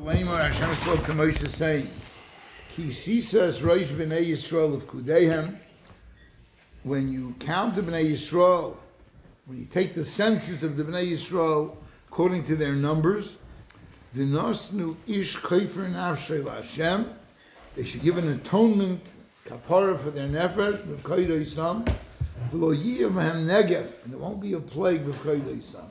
Lamar Hashem spoke to Moshe saying, Ki sisas roish b'nei Yisrael of kudehem. When you count the b'nei Yisrael, when you take the census of the b'nei Yisrael according to their numbers, v'nosnu ish kofer nafshay l'Hashem. They should give an atonement, kapara for their nefesh, b'v'koydo yisam, v'lo yiyav mahem negef, and it won't be a plague b'v'koydo yisam.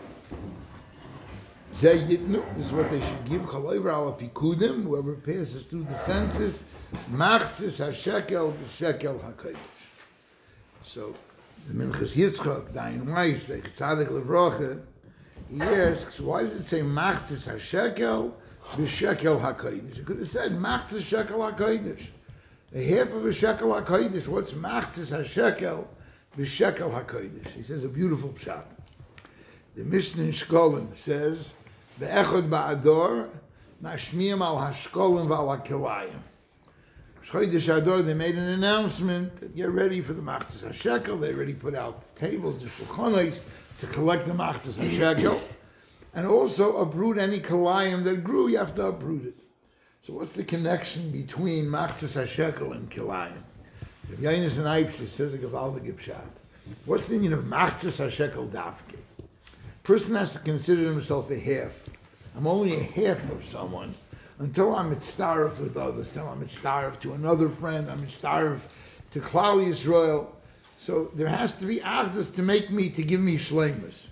This is what they should give. Whoever passes through the census, machzis hashekel b'shekel hakodesh. So the Minchas Yitzchak, Dayan Weiss, Tzadik Levrocha, he asks, why does it say machzis hashekel b'shekel hakodesh? It could have said machzis shekel hakodesh. A half of a shekel hakodesh. What's machzis hashekel b'shekel hakodesh? He says a beautiful pshat. The Mishnah in Shkolim says, Be'echad ba'ador, mashmiyam al hashkolim v'al hakelayim. Chodesh Ador, they made an announcement that get ready for the Machzis HaShekel. They already put out the tables, the shulchanos, to collect the Machzis HaShekel. And also uproot any kalayim that grew, you have to uproot it. So what's the connection between Machzis HaShekel and kalayim? If Yonis and Eibshe says a Gevaldige Pshat, what's the meaning of Machzis HaShekel dafke? Person has to consider himself a half. I'm only a half of someone until I'm mitzdaref with others, until I'm mitzdaref to another friend, I'm mitzdaref to Klal Yisrael. So there has to be achdus to make me, to give me shleimus.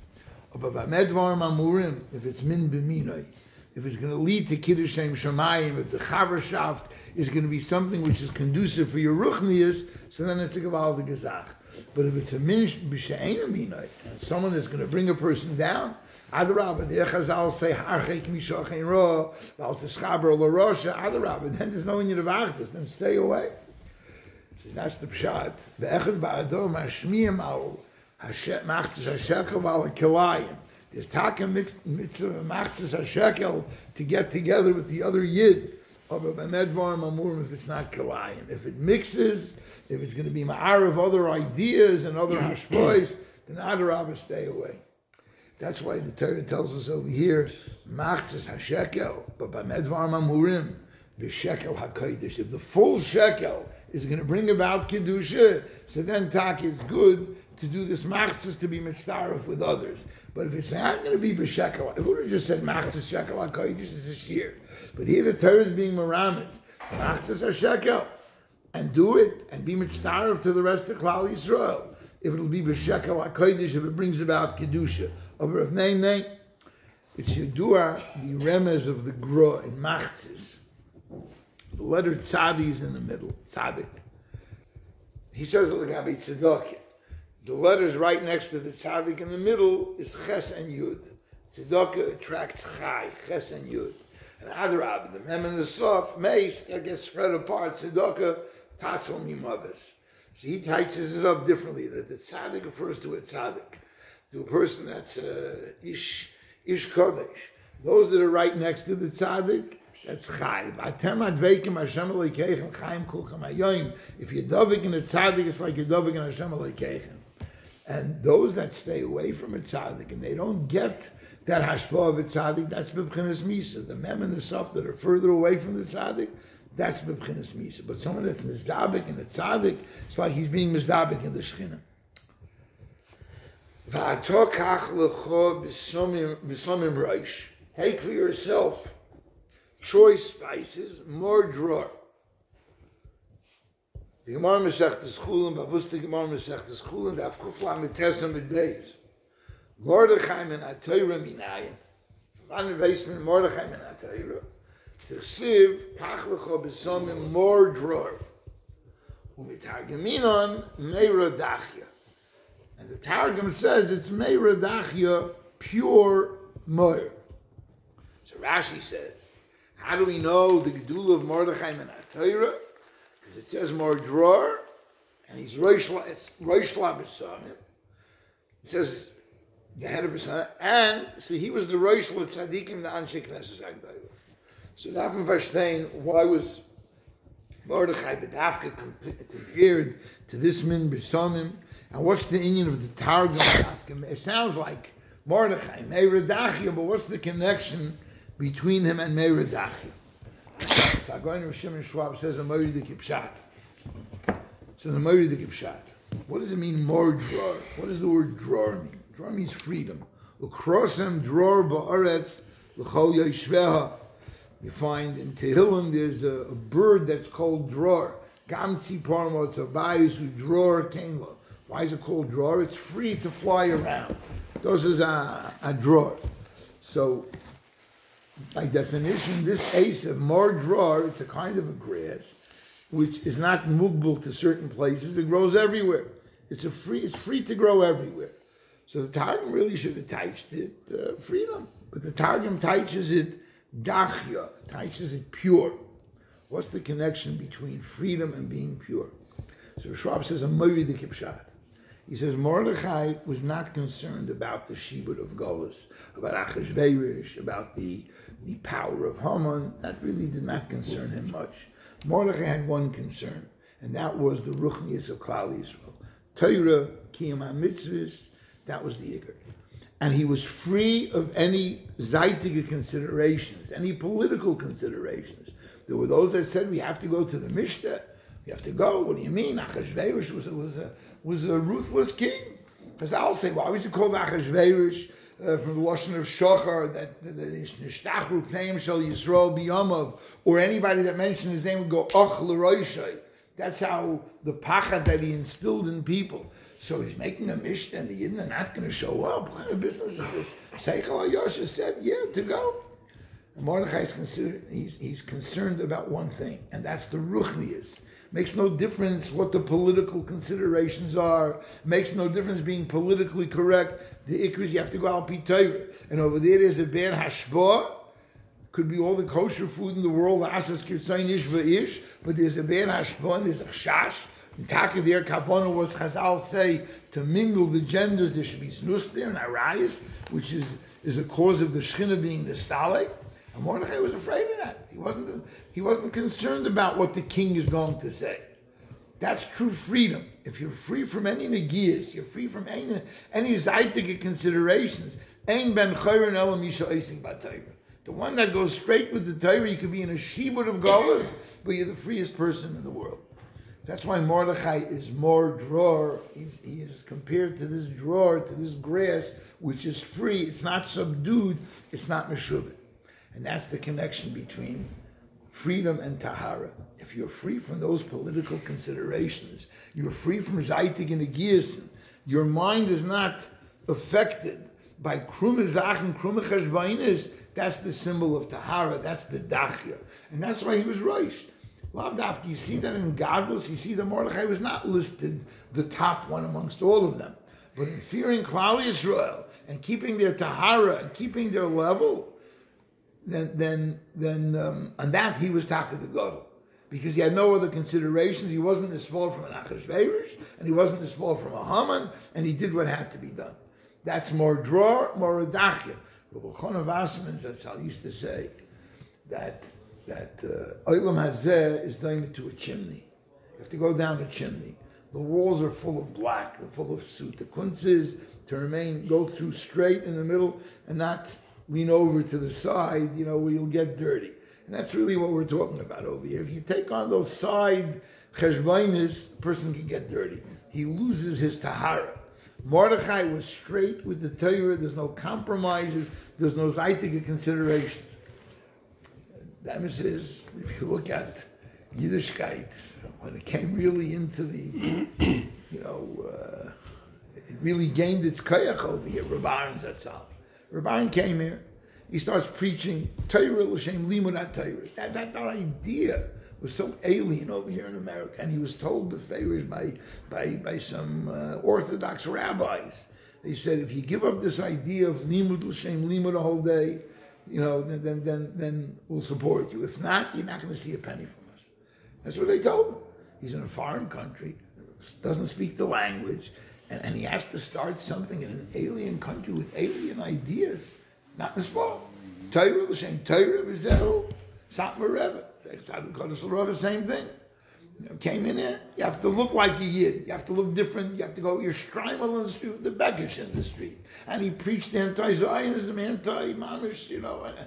If it's min b'minoi, if it's going to lead to Kiddush Shem Shamayim, if the Chavershaft is going to be something which is conducive for your ruchnius, so then it's a Gevaldige Gezach. But if it's a minish b'she'ena minoi, someone that's going to bring a person down, Adarabah, the Chazal say harchek mishachein ro, val teschaber l'rosha. Adarabah, then there's no inyan of achdus. Then stay away. So that's the pshat. Ve'echad ba'ador mashmiyam al machzis hashekel v'al hakelayim. There's taka mitzvah machzis hashekel to get together with the other yid. If it's not kalayim, if it mixes, if it's going to be ma'arav other ideas and other hashbois, then Adarabah, stay away. That's why the Torah tells us over here, machzis hashekel, but by medvar mamurim, the shekel hakodesh. If the full shekel is going to bring about kedusha, so then it's good to do this machzis to be mitzdaref with others. But if it's not going to be b'shekel, if we would have just said machzis shekel hakodesh, is a shear. But here the Torah is being meramis, machzis hashekel, and do it and be mitzdaref to the rest of Klal Yisrael. If it'll be b'shekel hakodesh, if it brings about kedusha. Over of Nei, it's Yedua, the remez of the Gra in Machzis. The letter Tzadi is in the middle, Tzadik. He says L'gabi Tzedakah. The letters right next to the Tzadik in the middle is Ches and Yud. Tzedakah attracts Chai, Ches and Yud. And Adarab, the Mem and the Sof, Meis, that gets spread apart, Tzedakah, Tatzel Mimavis. So he teaches it up differently, that the Tzadik refers to a Tzadik, to a person that's ish kodesh. Those that are right next to the tzaddik, that's chayim. If you're dovik in a tzaddik, it's like you're dovik in Hashem aleikeichem. And those that stay away from a tzaddik and they don't get that hashpah of a tzaddik, that's b'bchinas misa. The mem and the saf that are further away from the tzaddik, that's b'bchinas misa. But someone that's mizdabik in a tzaddik, it's like he's being mizdabik in the shechina. Take for yourself choice spices, more drawer. The Gemara Masechtas Chulin, Bavus the Gemara Masechtas Chulin, Daf Kufla Mitesam B'Beis. Mordechai min HaTorah minayin. Van the basement, Mordechai min HaTorah. T'chsiv, Kach lecho b'somim, more drawer. Umitargaminon, Meira Dachya. And the Targum says it's Meira Dachya, pure Moir. So Rashi says, how do we know the Gedula of Mordechai min HaTorah? Because it says more drawer, and he's Rosh B'Samim. It says Gehenna B'Samim, and so he was the Rosh L'Tzadikim, the Anshe Knesset Agdayla. So that from verstehen, why was Mordechai B'Dafka compared to this Min B'Samim? And what's the inyan of the Targum? It sounds like Mordechai, Meira Dachya, but what's the connection between him and Meredachia. So Agoyin Rav Shimon Schwab says a Moiri the Kipshat. So the Moiri the Kipshat. What does it mean, more dror? What does the word dror mean? Dror means freedom. L'krosem dror ba'aretz l'chol yishveha. You find in Tehillim there's a bird that's called dror. Gam tzipor motzabayis u dror kenlo. Why is it called dror? It's free to fly around. Those is a dror. So, by definition, this ace of more dror, it's a kind of a grass, which is not mugbal to certain places. It grows everywhere. It's free to grow everywhere. So the Targum really should have touched it freedom, but the Targum touches it dachya, touches it pure. What's the connection between freedom and being pure? So Schwab says a Moiri the Kipshat. He says Mordechai was not concerned about the shibud of Golus, about Achashverosh, about the power of Haman. That really did not concern him much. Mordechai had one concern, and that was the ruchnius of Klal Yisrael. Torah, Kiyum HaMitzvahs, that was the Iker. And he was free of any zeitige considerations, any political considerations. There were those that said, we have to go to the Mishnah. We have to go. What do you mean? Achashverosh was a ruthless king. Because I'll say, why was he called Achashverosh from the Lashon of Shachar, that the Nishtachru Pneim Shel Yisrael B'Yamav, or anybody that mentioned his name would go, Och L'Roishai. That's how the pachad that he instilled in people. So he's making a mishnah and the Yidden are not going to show up. What kind of business is this? Seichel HaYosha said, yeah, to go. And Mordechai is he's concerned about one thing, and that's the ruchnius. Makes no difference what the political considerations are. Makes no difference being politically correct. The ikr is you have to go al pi Torah. And over there is a ben hashpah. Could be all the kosher food in the world, asas kirtzayin ish v'ish, but there's a ben hashpah and there's a chash. In Taka there, Kavana was Chazal say to mingle the genders. There should be znus there and arayas, which is a cause of the shechina being the stalik. And Mordechai was afraid of that. He wasn't concerned about what the king is going to say. That's true freedom. If you're free from any negias, you're free from any zaitige considerations. Ein ben chayrin elam misha eising b'Torah. The one that goes straight with the Torah, you could be in a shibud of galus, but you're the freest person in the world. That's why Mordechai is more dror. He is compared to this dror, to this grass, which is free. It's not subdued. It's not meshubit. And that's the connection between freedom and tahara. If you're free from those political considerations, you're free from zaitig and negiyas, your mind is not affected by krumizach and krumachashbainis. That's the symbol of tahara. That's the dachya. And that's why he was roish. Lavdafki, you see that in Godless, you see that Mordechai was not listed the top one amongst all of them. But in fearing Klal Yisrael and keeping their tahara and keeping their level, then on that he was Taka the Gadol. Because he had no other considerations. He wasn't nisbol from an Achashverosh, and he wasn't nisbol from a Haman, and he did what had to be done. That's more dror, more adachya. Rabbi Chana Wasserman Zatzal used to say that Olam Hazeh is going to a chimney. You have to go down a chimney. The walls are full of black, they're full of soot. The kunz is to go through straight in the middle and not lean over to the side, where you'll get dirty. And that's really what we're talking about over here. If you take on those side cheshbainis, the person can get dirty. He loses his tahara. Mordechai was straight with the Torah. There's no compromises. There's no zaitige considerations. That is, if you look at Yiddishkeit, when it came really into the, it really gained its koyach over here. Rabban Zatzal. Rabban came here. He starts preaching Torah l'shem limud Torah. That idea was so alien over here in America, and he was told the favors by some Orthodox rabbis. They said, if you give up this idea of limud l'shem limud a whole day, then we'll support you. If not, you're not going to see a penny from us. That's what they told him. He's in a foreign country, doesn't speak the language, and he has to start something in an alien country with alien ideas. Not Nisbah. Torah, l'shem Torah, v'zehu, Satmar Rebbe. The same thing. Came in there, you have to look like a Yid. You have to look different. You have to go, you're Streimel in the street, the Bekish in the street. And he preached anti-Zionism, anti-Mamish,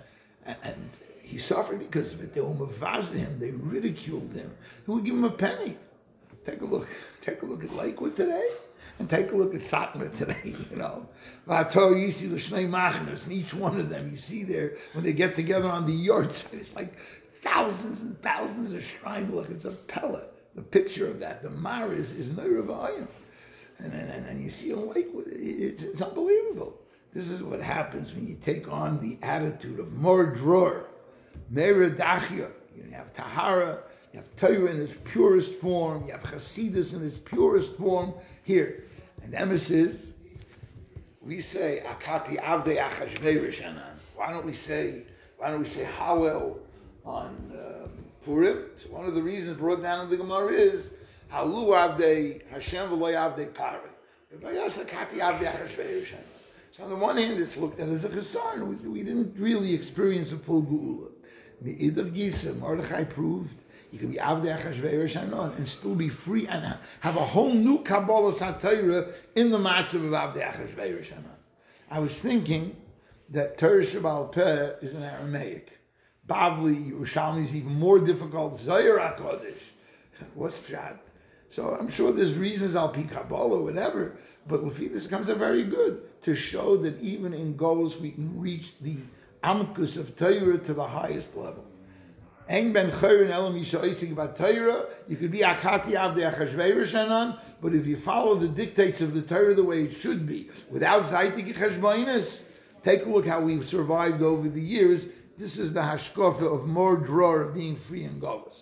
And he suffered because of it. They umavazed him, they ridiculed him. Who would give him a penny? Take a look at Lakewood today, and take a look at Satmar today, you know. You see the Shnei Machnas, and each one of them, you see there, when they get together on the yard side, it's like thousands and thousands of shrine. Look, it's a Pella. The picture of that, the Mar is Neiravayim. And you see in Lakewood, it's unbelievable. This is what happens when you take on the attitude of Mor Dror, Meira Dachya. You have Tahara, you have Torah in its purest form, you have Chasidus in its purest form here. And the emes is, we say, Akati Avdei Achashverosh Hanan. Why don't we say Hallel on Purim? So one of the reasons brought down in the Gemara is, Halu Avdei Hashem v'lo Avdei Pari. Akati Avdei Achashverosh Hanan. So on the one hand, it's looked at as a chesar. We didn't really experience a full geula. The Idach Gisa, Mordechai proved you could be Avdei Achashverosh Hanan and still be free and have a whole new Kabbalah Satira in the matzav of Avdei Achashverosh Hanan. I was thinking that Torah Shebaal Peh is in Aramaic. Bavli, Yerushalmi is even more difficult. Zohar HaKodesh. What's Pshat? So I'm sure there's reasons Al Pi Kabbalah or whatever, but Lefidus comes out very good to show that even in Golos we can reach the Amkus of Torah to the highest level. Eng ben Chayrin Elam Yisha about Torah, you could be Akati Avdei Achashverosh Hanan, but if you follow the dictates of the Torah the way it should be, without Zaytik Cheshbainis, take a look how we've survived over the years. This is the Hashkofa of Mor Dror, of being free in Golos.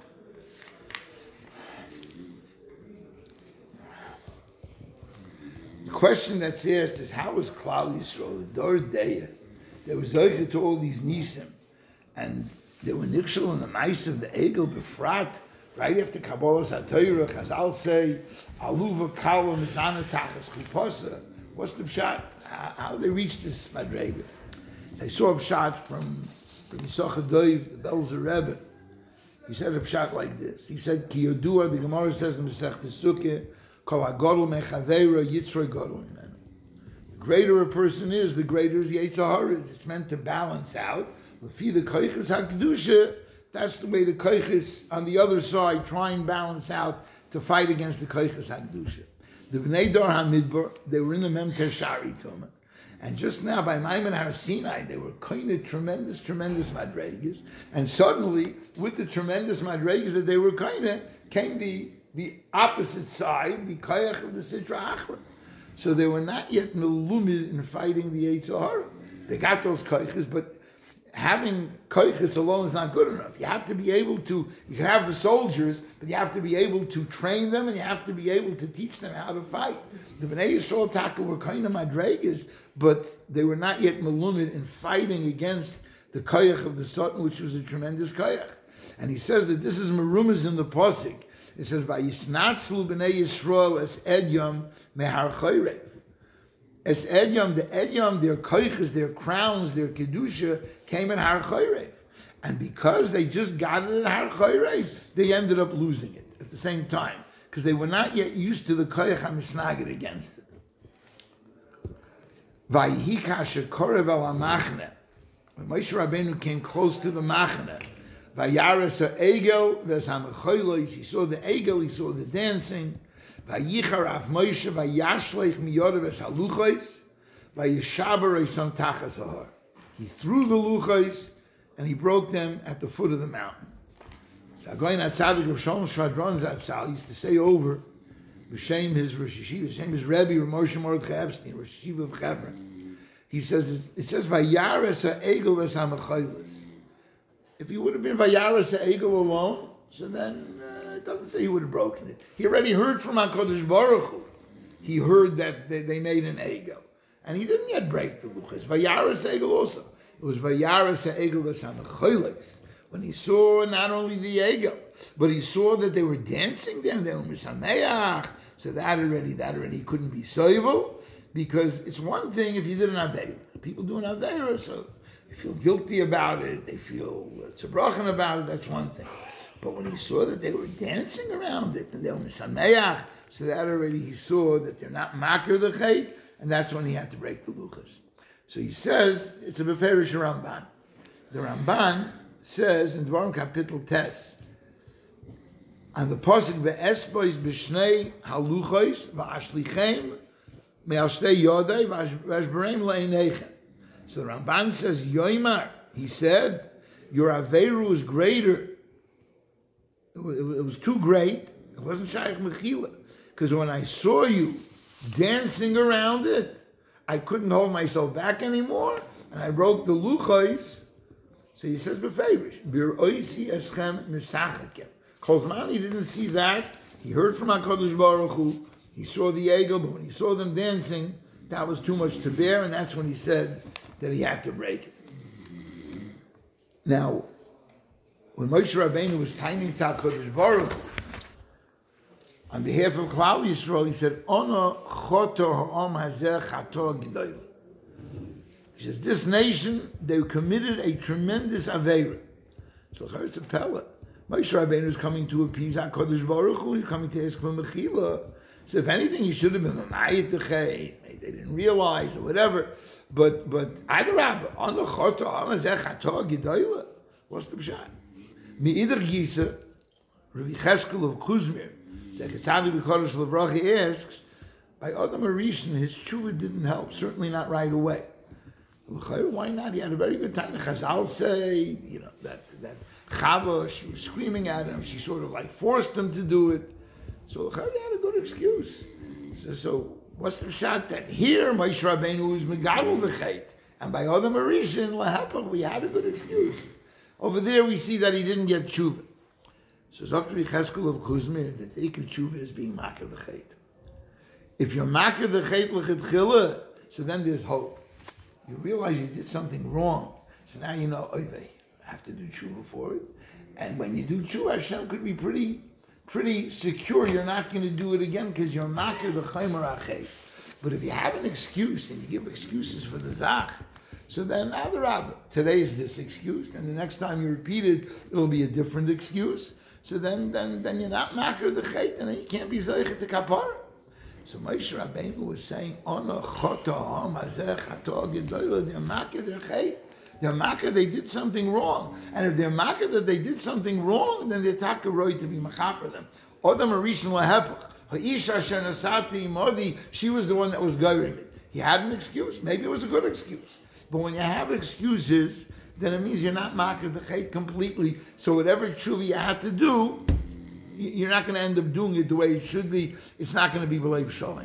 The question that's asked is, how was Klal Yisrael, the Dor Deya, there was Zoicha to all these Nisim, and they were Nichshel in the mice of the Egel Befrat, right after Kabbalah HaTorah, Chazal say, Aluva Kala Mizana Tachas Chuposa. What's the pshat? How they reached this Madrega? They saw a pshat from Yisachar Doiv, the Belzer Rebbe. He said a pshat like this. He said, Ki Yodua, the Gemara says in Masechta Sukkah, Kol HaGodol Mechaveira Yitzroy Godol Imenu. The greater a person is, the greater is Yetzer Hara. It's meant to balance out. Lefi the Koiches HaKedusha, that's the way the Koiches on the other side try and balance out to fight against the Koiches HaKedusha. The Bnei Dor HaMidbar, they were in the Mem Teshari Tumah. And just now, by Maimon Har Sinai, they were kind of tremendous madregas. And suddenly, with the tremendous madregas that they were kind of, came the opposite side, the Kayach of the Sitra Achra. So they were not yet melumid in fighting the Yetzer Hara. They got those Kayachas, but having Kayachas alone is not good enough. You have to be able to, you can have the soldiers, but you have to be able to train them and you have to be able to teach them how to fight. The Bnei Yisrael Taka were kind of madregas, but they were not yet melumid in fighting against the Kayach of the Satan, which was a tremendous Kayach. And he says that this is Merumas in the Pasuk. It says, "Vayisnatzlu b'nei Yisrael es Edyam mehar Chayrev." Es Edyam, the Edyam, their koiches, their crowns, their kedusha came in Har Chayrev, and because they just got it in Har Chayrev, they ended up losing it at the same time because they were not yet used to the koich hamisnagid against it. Vayihika shekorev el hamachne. When Moshe Rabbeinu came close to the machne. Vayaras ha'egel v'eshamechaylos. He saw the egel, he saw the dancing. Vayichar av Moshe vayashleich miyodav v'eshaluchos vayishaber eisam tachas ha'har. He threw the luchos and he broke them at the foot of the mountain. Going at Tzaddik Rav Shalom Shvadron Zatzal used to say over b'shem his Rosh Yeshiva, b'shem his Rebbe Rav Moshe Mordechai Epstein, Rosh Yeshiva of Hebron. He says it says vayaras ha'egel v'eshamechaylos. If he would have been Vayaras Ha'egel alone, so then it doesn't say he would have broken it. He already heard from HaKadosh Baruch Hu. He heard that they made an Egel. And he didn't yet break the Luchas. Vayaras Ha'egel also. It was Vayaras Ha'egel V'Samachayles. When he saw not only the Egel, but he saw that they were dancing there, they were Misameach. So that already couldn't be Soivel, because it's one thing if you did an Aveira. People do an Aveira, so they feel guilty about it, they feel tzibrochen about it, that's one thing. But when he saw that they were dancing around it, and they were misameach, so that already he saw that they're not makir the chait, and that's when he had to break the luchas. So he says, it's a beferish Ramban. The Ramban says in Dvarim Kapitel Tes, on the pasuk ve'esbois b'shnei haluchos va'ashlichem me'al shtei yodei v'ashbereim le'einechem. So the Ramban says, Yoimar, he said, your Averu was greater. It was too great. It wasn't Shaykh Mechila. Because when I saw you dancing around it, I couldn't hold myself back anymore, and I broke the luchos. So he says, beferish, bir oisi eschem misachakem. Kolzman, he didn't see that. He heard from HaKadosh Baruch Hu. He saw the egel, but when he saw them dancing, that was too much to bear, and that's when he said that he had to break it. Now, when Moshe Rabbeinu was timing to HaKadosh Baruch Hu, on behalf of Klal Yisrael, he said, Ono choto ha'om hazeh chato g'doyla. He says, this nation, they committed a tremendous aveira. So it's a pellet. Moshe Rabbeinu is coming to appease HaKadosh Baruch Hu, he's coming to ask for Mechila. So if anything, he should have been Mayit Dechay. They didn't realize or whatever. But Adarabah, Ono choto ha'om hazeh chato g'doyla. What's the pshat? Me'idach Gisa, Rav Cheskel of Kuzmir, Zekatzadik B'Kodesh Levracha asks, by Adam Arishan, his tshuva didn't help, certainly not right away. Why not? He had a very good time. The Chazal say, that Chava, she was screaming at him, she sort of like forced him to do it. So he had a good excuse. So what's the shot that here Moshe Rabbeinu was Megadol V'Chet, and by Adam Arishan, Lahapach, we had a good excuse. Over there we see that he didn't get tshuva. So Dr. Cheskel of Kuzmir, that the Iker tshuva is being makir the chet. If you're makir the chet l'chetchila, so then there's hope. You realize you did something wrong. So now you know, I have to do tshuva for it. And when you do tshuva, Hashem could be pretty secure you're not going to do it again because you're makir the chaymer achet. But if you have an excuse and you give excuses for the zach, so then Adarabah, today is this excuse, and the next time you repeat it, it'll be a different excuse. So then you're not makir the chet, and then you can't be zeichet the kapara. So Moshe Rabbeinu was saying, Ono choto ha'om hazeh chato gedoyla, they're makir their chet. They're makir, they did something wrong. And if they're makir that they did something wrong, then they're takaroi to be machaper them. Odam arishan lahepach. Ha'isha asher nasati imodi, she was the one that was goyring it. He had an excuse. Maybe it was a good excuse. But when you have excuses, then it means you're not makir the chet completely. So whatever tshuva you had to do, you're not going to end up doing it the way it should be. It's not going to be b'leiv shalom.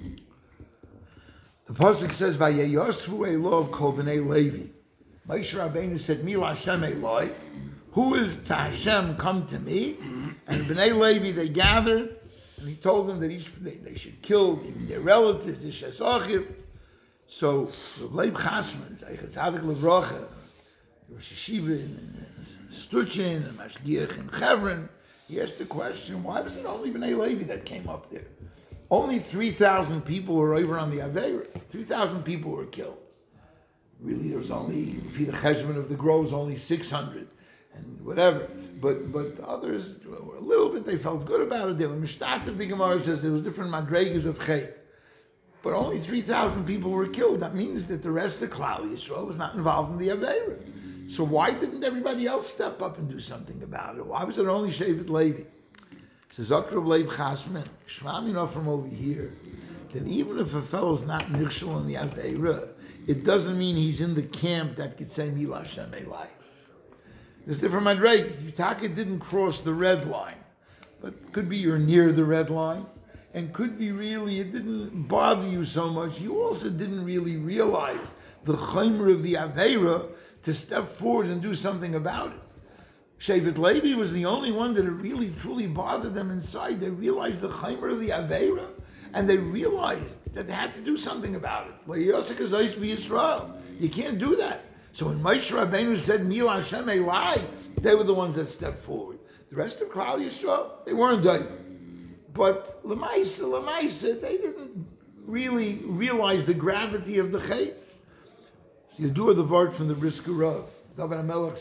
The pasuk says, "Vayeyosvu elov kol b'nei Levi." Moshe Rabbeinu said, "Mila Hashem Eloi." Who is to Hashem come to me? And b'nei Levi they gathered, and he told them that they should kill even their relatives, the shesachiv. So Leib Chasman, Zeichatzadik Levracha, Rosh Hashiva in Stuchin, and Mashgiach in Chevron, he asked the question, why was it only B'nai Levi that came up there? Only 3,000 people were over on the Aveira. 3,000 people were killed. Really, there was only, if the cheshbon of the groves, only 600, and whatever. But others were a little bit, they felt good about it. They were mishtatev, the Gemara says there was different madregas of chet. But only 3,000 people were killed. That means that the rest of Klal Yisrael was not involved in the Aveira. So why didn't everybody else step up and do something about it? Why was it only Shevet Levi? Says Dr. Leib Chasman, Shmam, from over here, that even if a fellow's not nichshel in the Aveira, it doesn't mean he's in the camp that could say Mila Hashem Elai. There's different madregas. Yutaka didn't cross the red line, but could be you're near the red line. And could be really, it didn't bother you so much. You also didn't really realize the chaymer of the Aveira to step forward and do something about it. Shevet Levi was the only one that it really, truly bothered them inside. They realized the chaymer of the Aveira, and they realized that they had to do something about it. You can't do that. So when Moshe Rabbeinu said, Mila Hashem Elai, they were the ones that stepped forward. The rest of Klal Yisrael, they weren't doing. But Lamaisa, they didn't really realize the gravity of the chet. So you do the word from the Brisker Rav. David HaMelech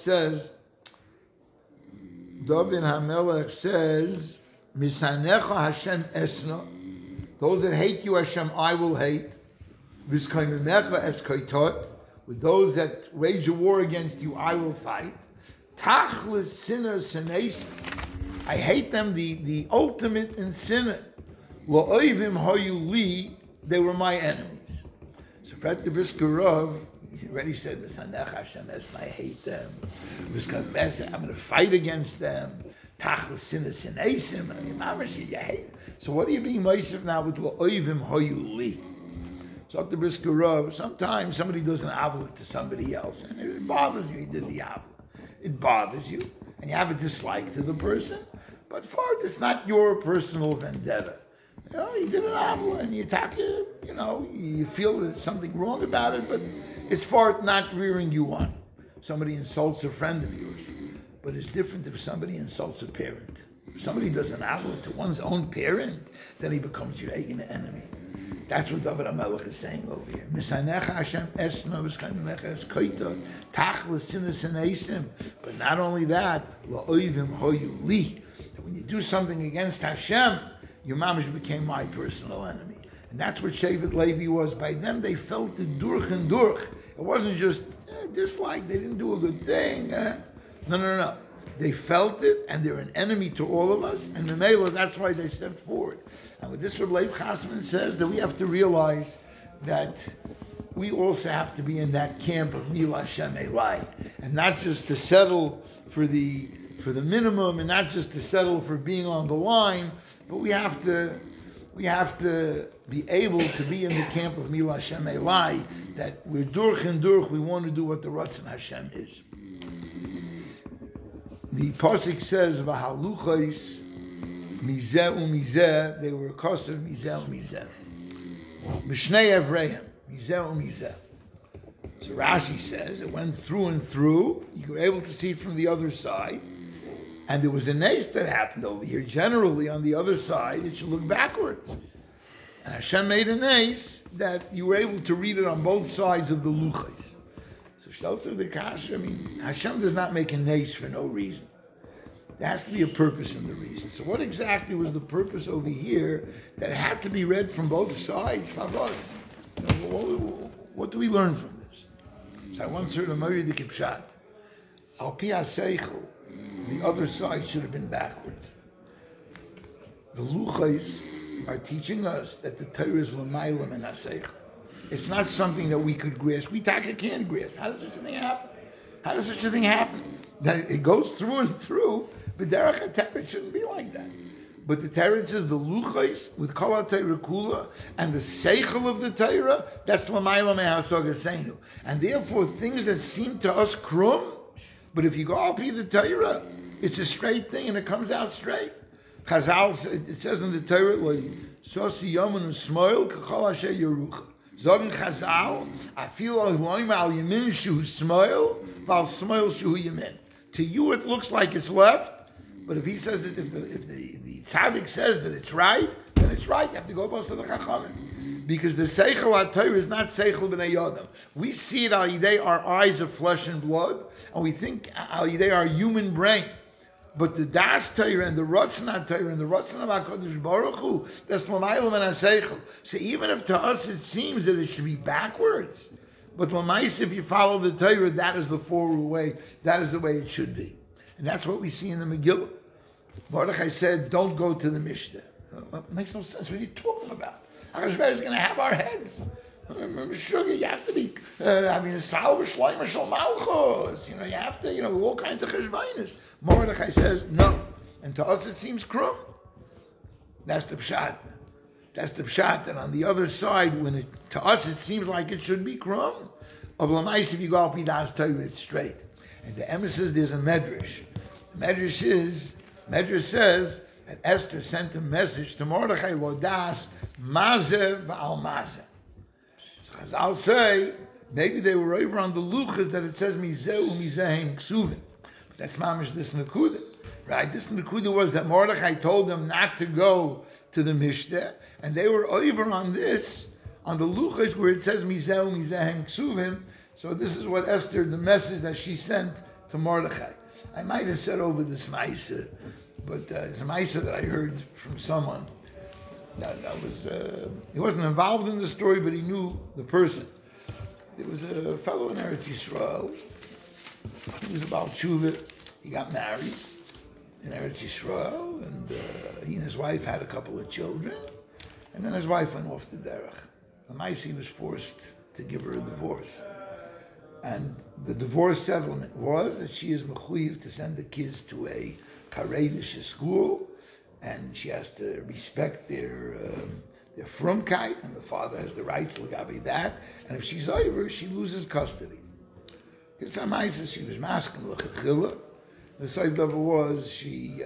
says, Misanecha Hashem esna. Those that hate you, Hashem, I will hate. V'skaymemecha es kaitot. with those that wage a war against you, I will fight. Tachlis sinner senes. I hate them, the ultimate in sinner. Lo'oivim hoyu li, they were my enemies. So Fred the Briskerov, he already said, Misanech Hashem Esna, I hate them. I'm going to fight against them. Tachlis sinner senesim. I mean, mamash, you hate. So what are you being moisev now with lo'oivim hoyu li? So the Briskerov, sometimes somebody does an avla to somebody else, and it bothers you, he did the avla. It bothers you, and you have a dislike to the person, but for it, it's not your personal vendetta. You know, he did an avla, and you attack him, you know, you feel there's something wrong about it, but it's for it not rearing you on. Somebody insults a friend of yours, but it's different if somebody insults a parent. If somebody does an avla to one's own parent, then he becomes your enemy. That's what David HaMelech is saying over here. But not only that, when you do something against Hashem, your mamash became my personal enemy. And that's what Shevet Levi was. By them, they felt it durch and durch. It wasn't just dislike, they didn't do a good thing. No. They felt it, and they're an enemy to all of us, and Memela, that's why they stepped forward. And with this, Rabbi Leib Chasman says that we have to realize that we also have to be in that camp of Mila Hashem Elai, and not just to settle for the minimum, and not just to settle for being on the line, but we have to be able to be in the camp of Mila Hashem Elai, that we're durch and durch, we want to do what the Ratzon Hashem is. The pasuk says, "V'haluchos mizeh u'mizeh." They were accosted mizeh u'mizeh. Mishnei Evreim mizeh u'mizeh. So Rashi says it went through and through. You were able to see it from the other side, and there was a nace that happened over here. Generally, on the other side, it should look backwards. And Hashem made a nace that you were able to read it on both sides of the luchos. So Shelter the Kasha, I mean, Hashem does not make a nace for no reason. There has to be a purpose in the reason. So what exactly was the purpose over here that it had to be read from both sides? Favos. What do we learn from this? So I once heard a Mori the Kipshat. Al Pi HaSeichel, the other side should have been backwards. The Luchos are teaching us that the Torah is l'maylam and HaSeichel. It's not something that we could grasp. We can't grasp. How does such a thing happen? That it goes through and through, but Derech HaTorah shouldn't be like that. But the Torah says the Luchos with Kol HaTorah Kula and the Seichel of the Torah, that's l'mayla me'hasagasenu. And therefore, things that seem to us krum, but if you go up the Torah, it's a straight thing and it comes out straight. Chazal, it says in the Torah, Sosi Yomun Smoil Kachol Asher Yerucha. Zogen Chazal, I feel Al Yamin Shu Smoil, Val Smoil Shu Yamin. To you it looks like it's left, but if he says that, if the tzaddik says that it's right, then it's right. You have to go both to the Chachamim. Because the Seichel HaTorah is not Seichel B'nei Yodam. We see it al yidei our eyes of flesh and blood, and we think al yidei our human brain. But the Das Torah and the Ratzon HaTorah and the Ratzon of HaKadosh Baruch Hu, that's L'maylam and HaSeichel. So even if to us it seems that it should be backwards, but L'mais, if you follow the Torah, that is the forward way, that is the way it should be. And that's what we see in the Megillah. Mordechai said, don't go to the Mishnah. It makes no sense. What are you talking about? Achashverosh is going to have our heads. Sugar, you have to be, Salva Shloima Shal Malchus. You have to, all kinds of cheshbainis. Mordechai says, no. And to us it seems krum. That's the pshat. And on the other side, to us it seems like it should be krum. Of Lamais, if you go up Das Torah, it's straight. And the Emes says there's a medrash. The medrash says that Esther sent a message to Mordechai, Lo das mazeh v'al mazeh. So I'll say, maybe they were over on the luchas that it says mizeh u'mizehem ksuvim. But that's mamish this nekuda. Right? This nekuda was that Mordechai told them not to go to the Mishnah, and they were over on this, on the luchas where it says mizeh u'mizehem ksuvim. So this is what Esther, the message that she sent to Mordechai. I might have said over this Maisa, but it's a Maisa that I heard from someone. That was he wasn't involved in the story, but he knew the person. There was a fellow in Eretz Yisrael. He was about Tshuva. He got married in Eretz Yisrael, and he and his wife had a couple of children, and then his wife went off the derech. The Maisi was forced to give her a divorce. And the divorce settlement was that she is mechuyev to send the kids to a Haredish school, and she has to respect their frumkeit, and the father has the rights legabe that. And if she's over, she loses custody. It's a Maisa, she was masking l'chatchila. The side level was she,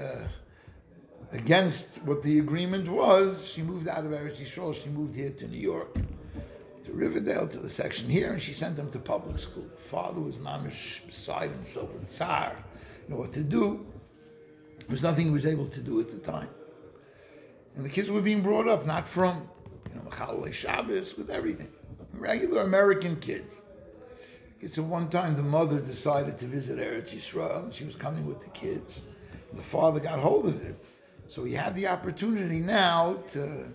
against what the agreement was, she moved out of Eretz Yisrael. She moved here to New York, to Riverdale, to the section here, and she sent them to public school. The father was mamish beside himself with tsar, you know what to do. There was nothing he was able to do at the time. And the kids were being brought up not from, Mechalei Shabbos, with everything. Regular American kids. It's at one time the mother decided to visit Eretz Yisrael, and she was coming with the kids. And the father got hold of it. So he had the opportunity now to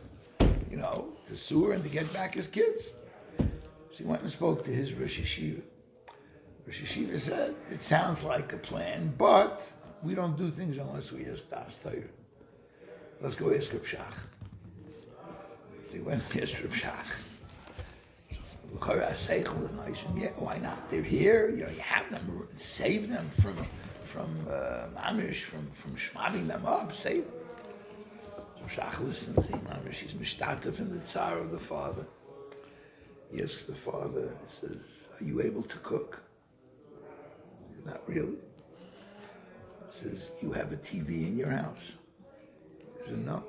sue her and to get back his kids. So he went and spoke to his Rosh Yeshiva. Rosh Yeshiva said, it sounds like a plan, but we don't do things unless we ask Das Torah. Let's go ask Reb Shach. So he went and asked Reb Shach. So Seichel was nice, and yeah, why not? They're here, you have them, save them from Mamish, from schmabbing them up, save them. Shach listens, he's mishtatef in the tsar of the father. He asks the father, he says, are you able to cook? He says, not really. He says, do you have a TV in your house? He says, no.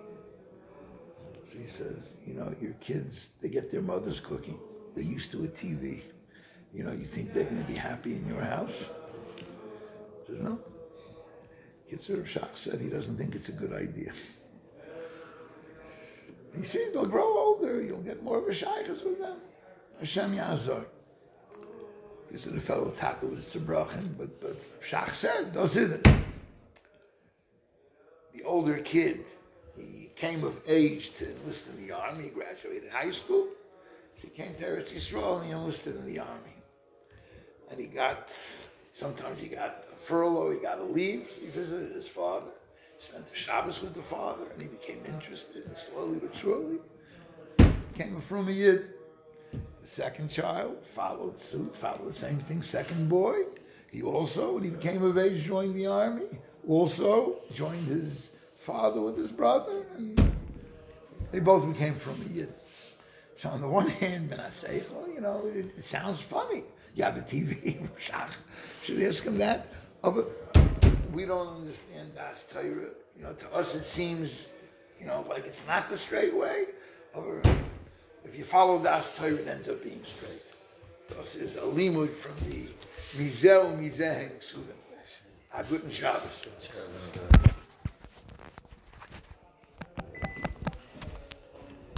So he says, your kids, they get their mothers cooking. They're used to a TV. You think they're going to be happy in your house? He says, no. Yitzhak Shach said he doesn't think it's a good idea. He said, they'll grow older, you'll get more of a shaykhs with them. Hashem Yazar. He said the fellow Taka was Tzabrachin, but Shach said, those are the older kid, he came of age to enlist in the army, he graduated high school, so he came to Eretz Yisrael and he enlisted in the army. And sometimes he got a furlough, he got a leave, so he visited his father. Spent the Shabbos with the father, and he became interested, and slowly but surely became a Fruma Yid. The second child followed suit, followed the same thing. Second boy, when he became of age, joined the army. Also joined his father with his brother, and they both became Fruma Yid. So on the one hand, it sounds funny. You have a TV, should we ask him that? We don't understand Das Torah. To us it seems, like it's not the straight way. If you follow Das Torah, it ends up being straight. Das is a limud from the Mizeh Mizeh Heng Suvin. A guten Shabbos.